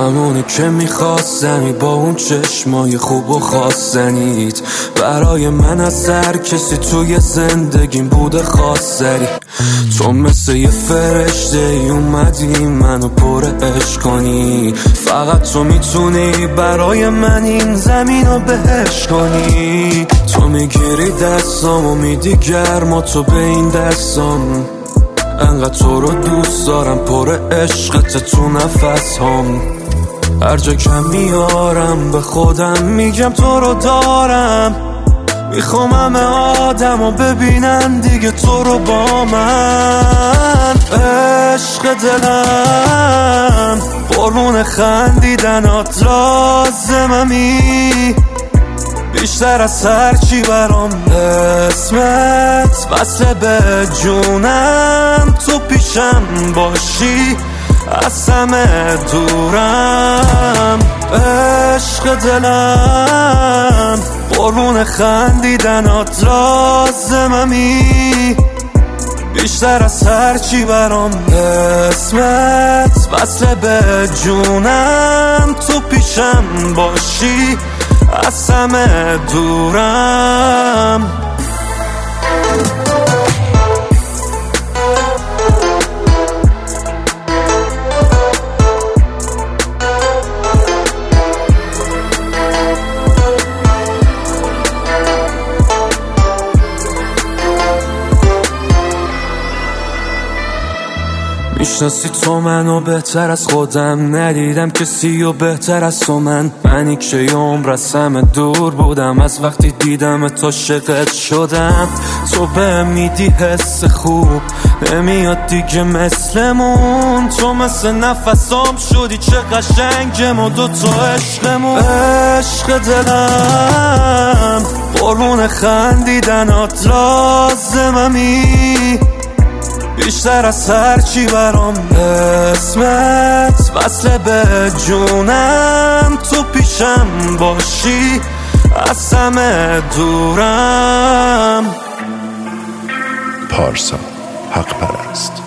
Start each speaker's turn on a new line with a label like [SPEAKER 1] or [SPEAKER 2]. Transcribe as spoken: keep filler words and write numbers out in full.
[SPEAKER 1] همونی که میخواستمی، با اون چشمای خوب و خواستنیت. برای من از هر کسی توی زندگیم بوده خواستری. تو مثل یه فرشته ای اومدی منو پر عشق کنی. فقط تو میتونی برای من این زمین رو بهش کنی. تو میگیری دستام و میدی گرما تو به این دستام. انقدر تو رو دوست دارم، پر عشقت تو نفس هم. هر جا کم میارم به خودم میگم تو رو دارم. میخوام همه آدم رو ببینن دیگه تو رو با من. عشق دلم قربون خندیدنات لازممی. بیشتر از هرچی برام اسمت وصله به جونم. تو پیشم باشی از همه دورم. عشق دلم قربون خندیدنات لازممی. بیشتر از هرچی برام اسمت وصله به جونم. تو پیشم باشی از همه دورم. میشناسی تو منو بهتر از خودم. ندیدم کسی و بهتر از تو من. منی که یه عمر از همه دور بودم. از وقتی دیدم تو عاشقت شدم. تو به میدی حس خوب نمیاد دیگه مثلمون. تو مثل نفسام شدی چه قشنگم و دوتا عشقمون. عشق دلم قربون خندیدنات لازممی. بیشتر از هرچی برام اسمت وصله به جونم. تو پیشم باشی از همه دورم.
[SPEAKER 2] پارسا حق پرست.